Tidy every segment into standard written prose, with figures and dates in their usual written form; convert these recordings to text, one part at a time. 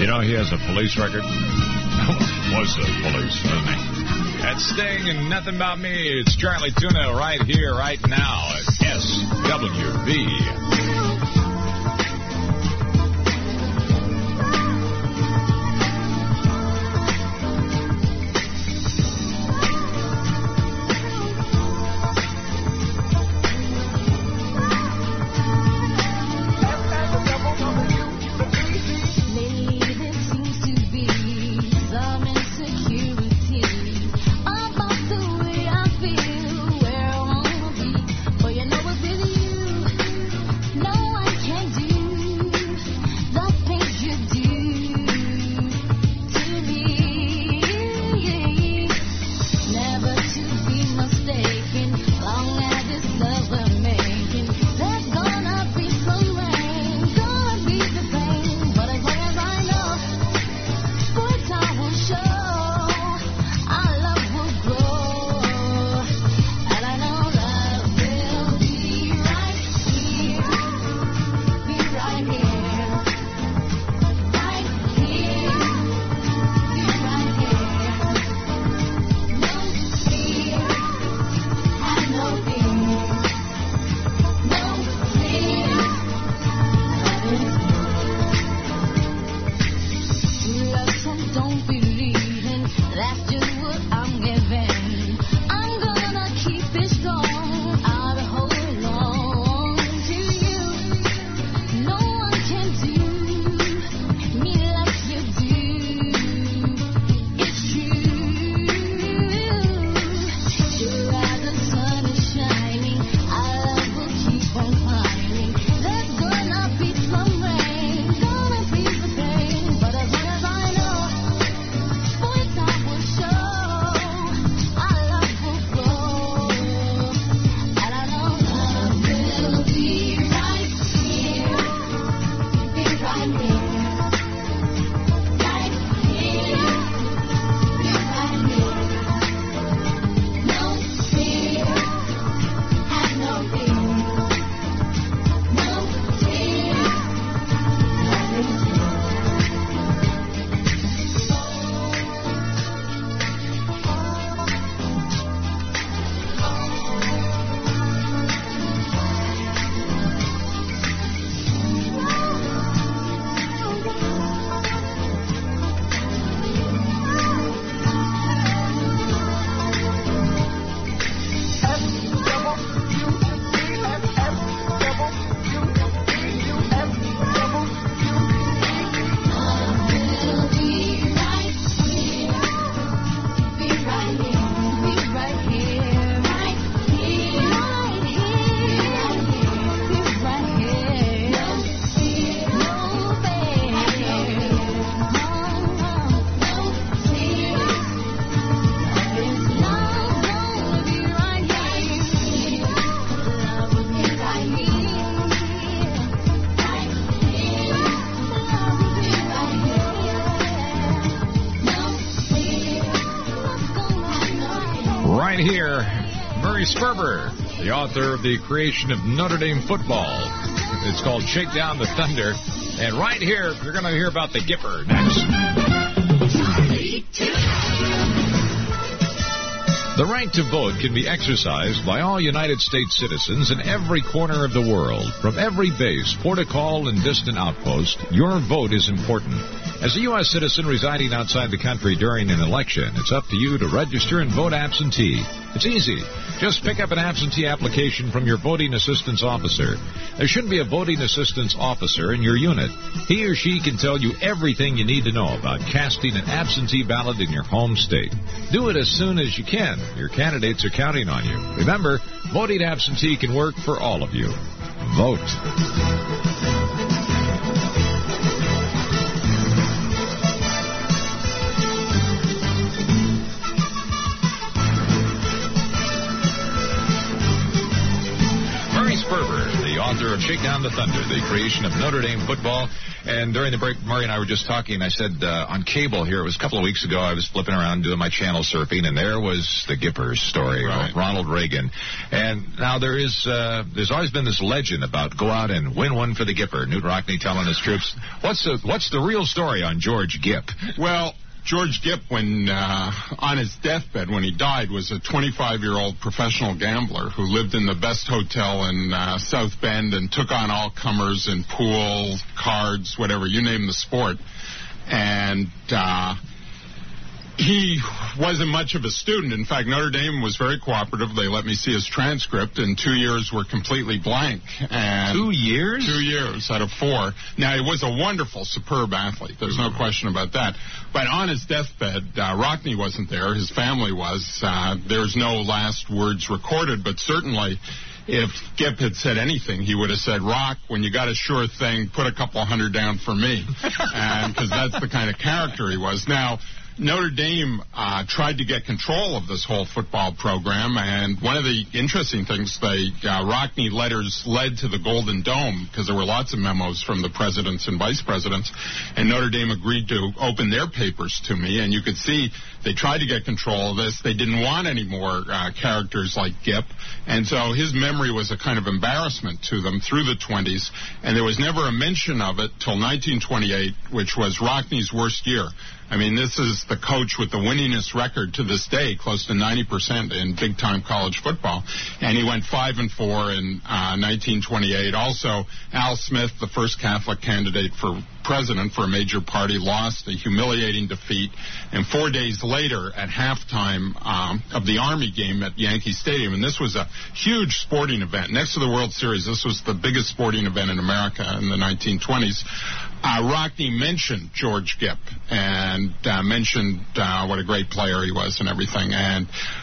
know he has a police record? Was the police, doesn't he? That's Sting and Nothing About Me. It's Charlie Tuna right here, right now at SWV. Here, Murray Sperber, the author of The Creation of Notre Dame Football. It's called Shake Down the Thunder. And right here, you're going to hear about the Gipper next. The right to vote can be exercised by all United States citizens in every corner of the world. From every base, port of call, and distant outpost, your vote is important. As a U.S. citizen residing outside the country during an election, it's up to you to register and vote absentee. It's easy. Just pick up an absentee application from your voting assistance officer. There shouldn't be a voting assistance officer in your unit. He or she can tell you everything you need to know about casting an absentee ballot in your home state. Do it as soon as you can. Your candidates are counting on you. Remember, voting absentee can work for all of you. Vote. Author of of Shake Down the Thunder, the creation of Notre Dame football. And during the break, Murray and I were just talking, and I said on cable here, it was a couple of weeks ago, I was flipping around doing my channel surfing, and there was the Gipper story, right. Ronald Reagan. And now there's always been this legend about go out and win one for the Gipper. Knute Rockne telling his troops. What's the real story on George Gipp? Well, George Gipp, when on his deathbed, when he died, was a 25-year-old professional gambler who lived in the best hotel in South Bend and took on all comers in pool, cards, whatever, you name the sport. And he wasn't much of a student. In fact, Notre Dame was very cooperative. They let me see his transcript, and 2 years were completely blank. And 2 years? 2 years out of 4. Now, he was a wonderful, superb athlete. There's no question about that. But on his deathbed, Rockne wasn't there. His family was. There's no last words recorded, but certainly if Gipp had said anything, he would have said, Rock, when you got a sure thing, put a couple $100 down for me. And because that's the kind of character he was. Now, Notre Dame tried to get control of this whole football program, and one of the interesting things, Rockne letters led to the Golden Dome, because there were lots of memos from the presidents and vice presidents, and Notre Dame agreed to open their papers to me, and you could see they tried to get control of this. They didn't want any more characters like Gipp, and so his memory was a kind of embarrassment to them through the 20s, and there was never a mention of it till 1928, which was Rockne's worst year. I mean, this is the coach with the winningest record to this day, close to 90% in big-time college football. And he went 5-4 in 1928. Also, Al Smith, the first Catholic candidate for president for a major party, lost a humiliating defeat. And 4 days later, at halftime of the Army game at Yankee Stadium, and this was a huge sporting event. Next to the World Series, this was the biggest sporting event in America in the 1920s. Rockne mentioned George Gipp and mentioned what a great player he was and everything. And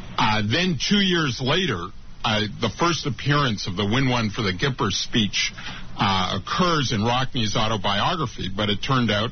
then 2 years later, the first appearance of the Win One for the Gipper speech occurs in Rockne's autobiography, but it turned out,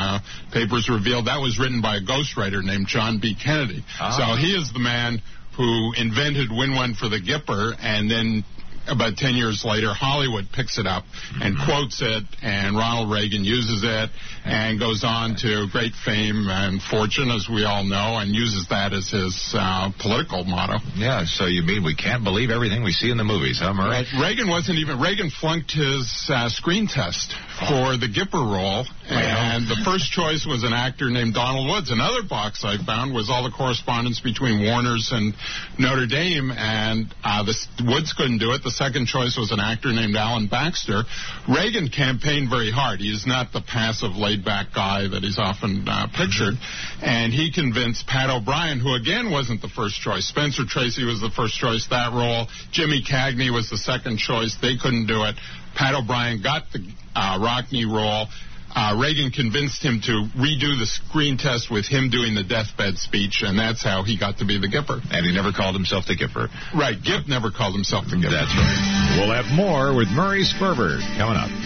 papers revealed, that was written by a ghostwriter named John B. Kennedy. So he is the man who invented Win One for the Gipper, and then about 10 years later, Hollywood picks it up and quotes it, and Ronald Reagan uses it and goes on to great fame and fortune, as we all know, and uses that as his political motto. Yeah, so you mean we can't believe everything we see in the movies, huh, Murray? Reagan flunked his screen test for the Gipper role, and the first choice was an actor named Donald Woods. Another box I found was all the correspondence between Warner's and Notre Dame, and Woods couldn't do it. The second choice was an actor named Alan Baxter. Reagan campaigned very hard. He is not the passive, laid-back guy that he's often pictured. And he convinced Pat O'Brien, who again wasn't the first choice. Spencer Tracy was the first choice, that role. Jimmy Cagney was the second choice. They couldn't do it. Pat O'Brien got the Rockne role. Reagan convinced him to redo the screen test with him doing the deathbed speech, and that's how he got to be the Gipper. And he never called himself the Gipper. Right, Gipp never called himself the Gipper. That's right. We'll have more with Murray Sperber coming up.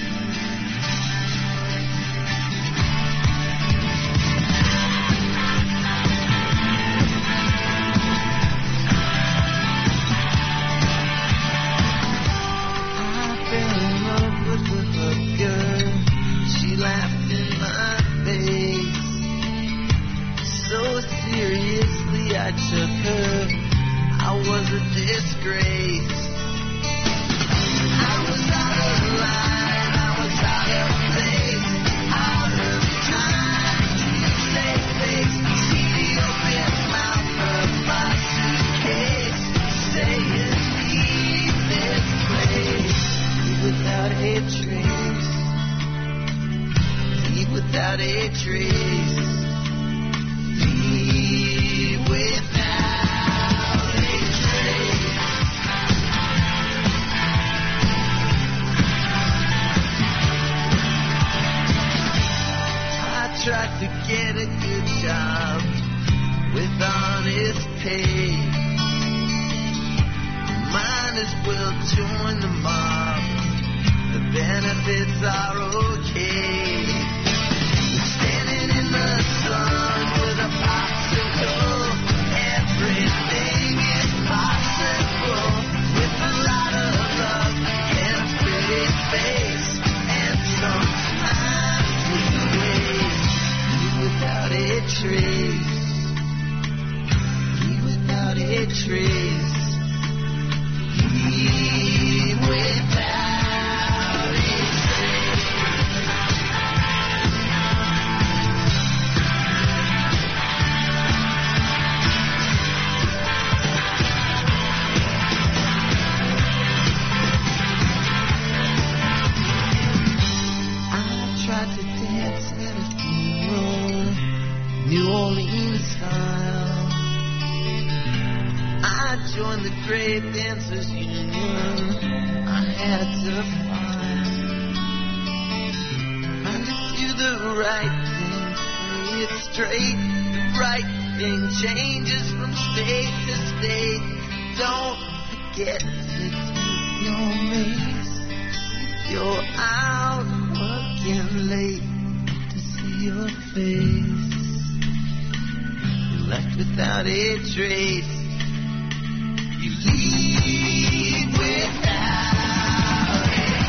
I took her, I was a disgrace. I was out of line, I was out of place, out of time, safe face, see the open mouth of my suitcase, saying leave this place, leave without a trace, leave without a trace. Tried to get a good job with honest pay. Might as well join the mob. The benefits are okay. Standing in the sun with a popsicle. Everything is possible with a lot of love and a pretty face. join the Great Dancers Union. I had to find to do the right thing, play it straight. The right thing changes from state to state. Don't forget to take your mace. You're out working late to see your face. You're left without a trace. You leave without a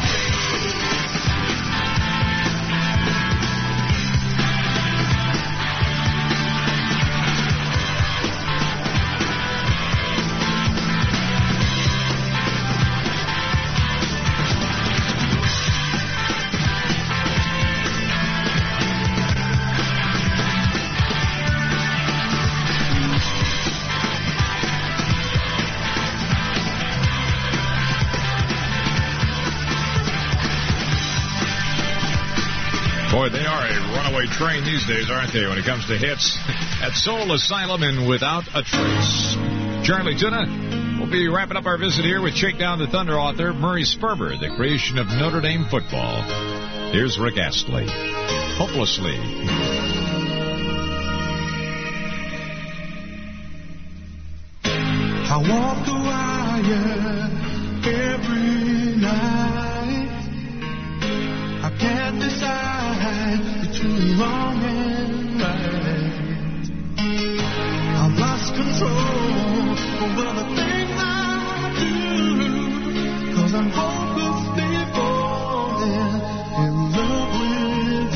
Boy, they are a runaway train these days, aren't they, when it comes to hits? At Soul Asylum and Without a Trace. Charlie Tuna, we'll be wrapping up our visit here with Shakedown the Thunder author Murray Sperber, the creation of Notre Dame football. Here's Rick Astley. Hopelessly. I walk the wire every night. I can't decide between wrong and right. I've lost control over the things I do, 'cause I'm hopelessly falling in love with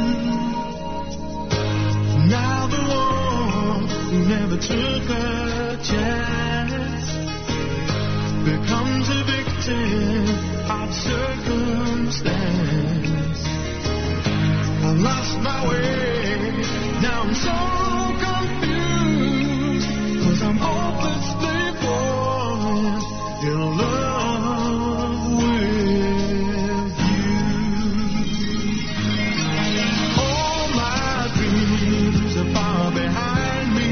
you. Now the one who never took a chance becomes a victim of circumstance. I lost my way, now I'm so confused, 'cause I'm hopelessly falling in love with you. All my dreams are far behind me.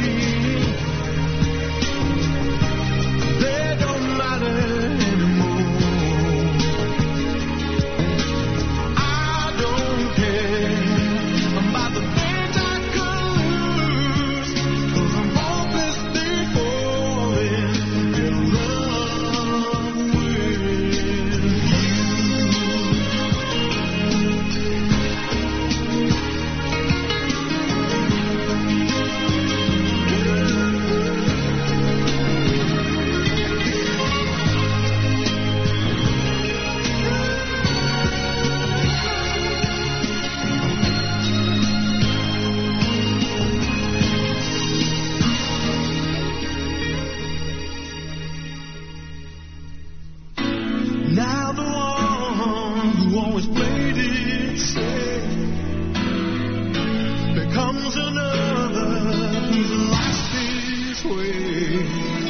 They don't matter anymore. I don't care about the things I could lose, 'cause I'm hopelessly falling in love with you. Now the one who always played it safe becomes another who's lost his way.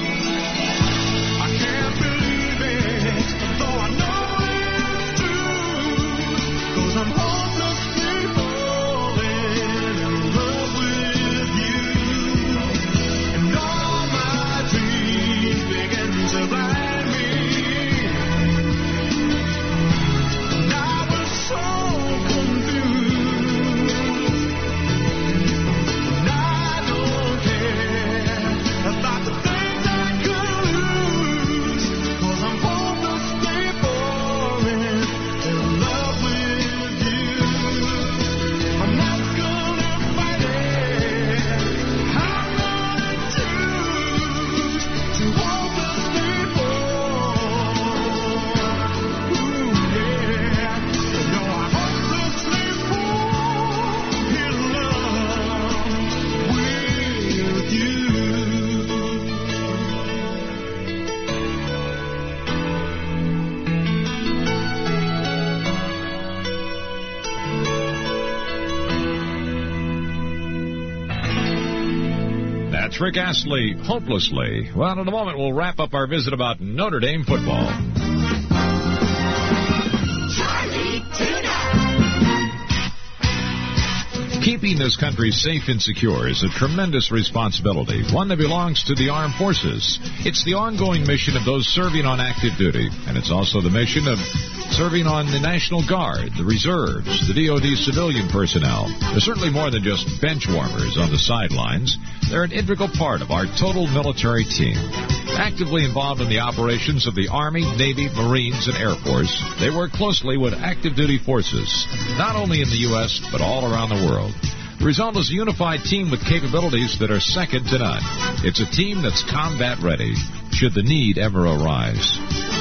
I can't believe it, though I know it's true, 'cause I'm hopelessly falling in love with you. And all my dreams begin to blind me. And I was so confused. And I don't care about the things I could lose, 'cause I'm hopelessly falling in love with you. I'm not gonna fight it. I'm gonna choose to hopelessly fall. Ooh, yeah. No, I hopelessly fall in love with you. That's Rick Astley, Hopelessly. Well, in a moment, we'll wrap up our visit about Notre Dame football. Charlie Tuna. Keep Keeping this country safe and secure is a tremendous responsibility, one that belongs to the armed forces. It's the ongoing mission of those serving on active duty, and it's also the mission of serving on the National Guard, the reserves, the DoD civilian personnel. They're certainly more than just bench warmers on the sidelines. They're an integral part of our total military team. Actively involved in the operations of the Army, Navy, Marines, and Air Force, they work closely with active duty forces, not only in the U.S., but all around the world. The result is a unified team with capabilities that are second to none. It's a team that's combat ready, should the need ever arise.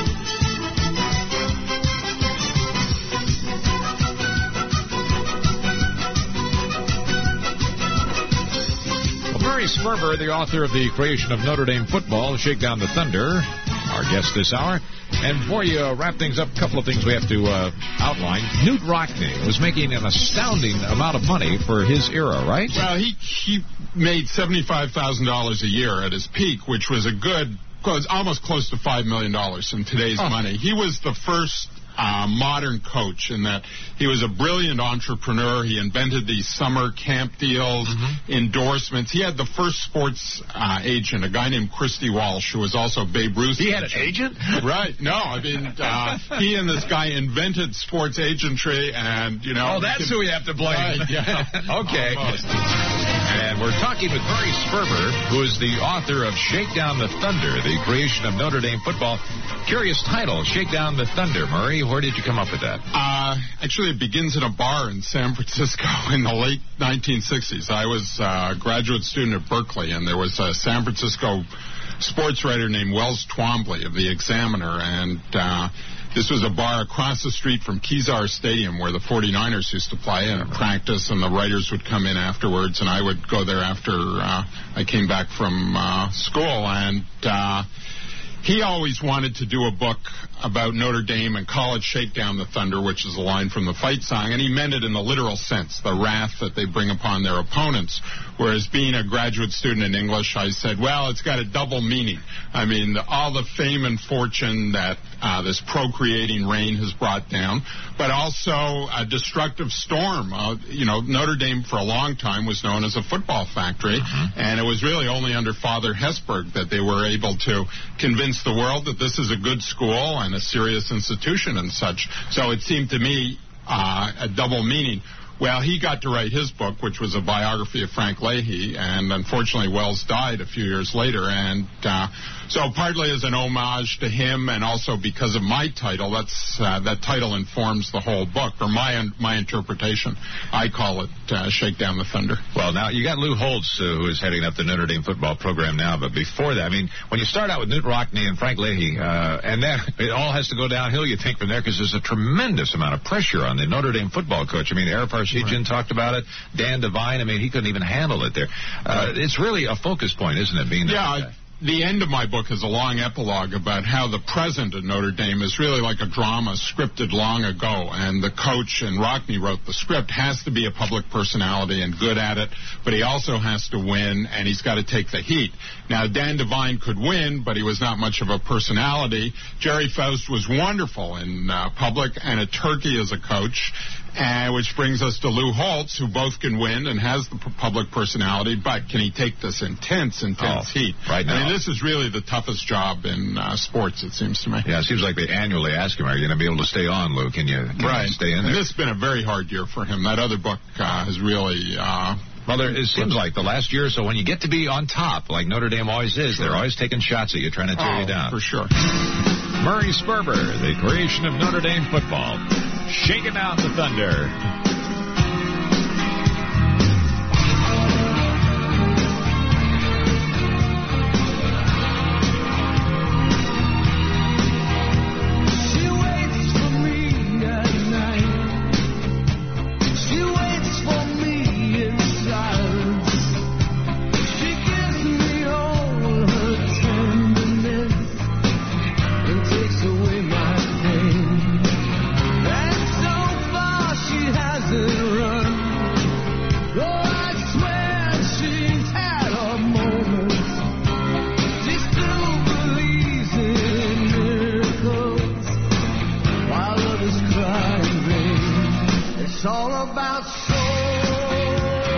Murray Sperber, the author of The Creation of Notre Dame Football, Shake Down the Thunder, our guest this hour. And before you wrap things up, a couple of things we have to outline. Knute Rockne was making an astounding amount of money for his era, right? Well, he made $75,000 a year at his peak, which was almost close to $5 million in today's money. He was the first modern coach in that he was a brilliant entrepreneur. He invented these summer camp deals, endorsements. He had the first sports agent, a guy named Christy Walsh, who was also Babe Ruth. He had an agent? Right. No, I mean, he and this guy invented sports agentry, and, you know. Oh, that's who we have to blame. Right, yeah. Okay. Almost. And we're talking with Murray Sperber, who is the author of Shake Down the Thunder, The Creation of Notre Dame Football. Curious title, Shake Down the Thunder. Murray, where did you come up with that? Actually, it begins in a bar in San Francisco in the late 1960s. I was a graduate student at Berkeley, and there was a San Francisco sports writer named Wells Twombly of the Examiner, and this was a bar across the street from Kezar Stadium where the 49ers used to play and practice, and the writers would come in afterwards, and I would go there after I came back from school, and he always wanted to do a book about Notre Dame and call it Shake Down the Thunder, which is a line from the fight song, and he meant it in the literal sense, the wrath that they bring upon their opponents. Whereas being a graduate student in English, I said, well, it's got a double meaning. I mean, all the fame and fortune that this procreating rain has brought down, but also a destructive storm. Notre Dame for a long time was known as a football factory, and it was really only under Father Hesburgh that they were able to convince the world that this is a good school and a serious institution and such. So it seemed to me a double meaning. Well, he got to write his book, which was a biography of Frank Leahy, and unfortunately Wells died a few years later. And so partly as an homage to him and also because of my title, that title informs the whole book, or my interpretation. I call it Shake Down the Thunder. Well, now, you got Lou Holtz, who is heading up the Notre Dame football program now, but before that, I mean, when you start out with Knute Rockne and Frank Leahy, and then it all has to go downhill, you think, from there, because there's a tremendous amount of pressure on the Notre Dame football coach. I mean, Ara Parseghian talked about it. Dan Devine, I mean, he couldn't even handle it there. It's really a focus point, isn't it, being that? The end of my book is a long epilogue about how the present at Notre Dame is really like a drama scripted long ago, and the coach, and Rockne wrote the script, has to be a public personality and good at it, but he also has to win, and he's got to take the heat. Now, Dan Devine could win, but he was not much of a personality. Jerry Faust was wonderful in public and a turkey as a coach, which brings us to Lou Holtz, who both can win and has the public personality, but can he take this intense heat? Right now. I mean, this is really the toughest job in sports, it seems to me. Yeah, it seems like they annually ask him, are you going to be able to stay on, Lou? Can you stay in there? And this has been a very hard year for him. That other book has really... Well, it seems like the last year or so, when you get to be on top, like Notre Dame always is, they're always taking shots at you, trying to tear you down. For sure. Murray Sperber, The Creation of Notre Dame Football. Shaking out the Thunder. It's all about soul.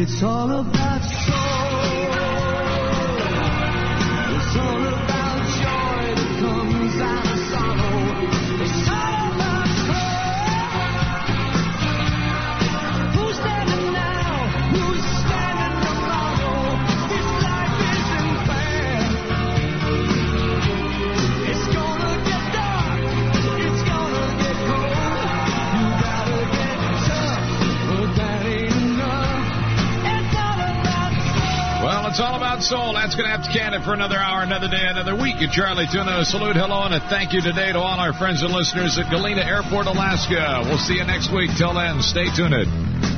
It's all about soul. It's all about joy that comes out of sorrow. It's all about soul. Who's standing now? Who's standing tomorrow? This life isn't fair. It's gonna get dark. It's gonna get cold. You gotta get tough, but that ain't enough. Well, it's all about soul. That's going to have to can it for another hour, another day, another week. At Charlie Tuna, a salute, hello, and a thank you today to all our friends and listeners at Galena Airport, Alaska. We'll see you next week. Till then, stay tuned.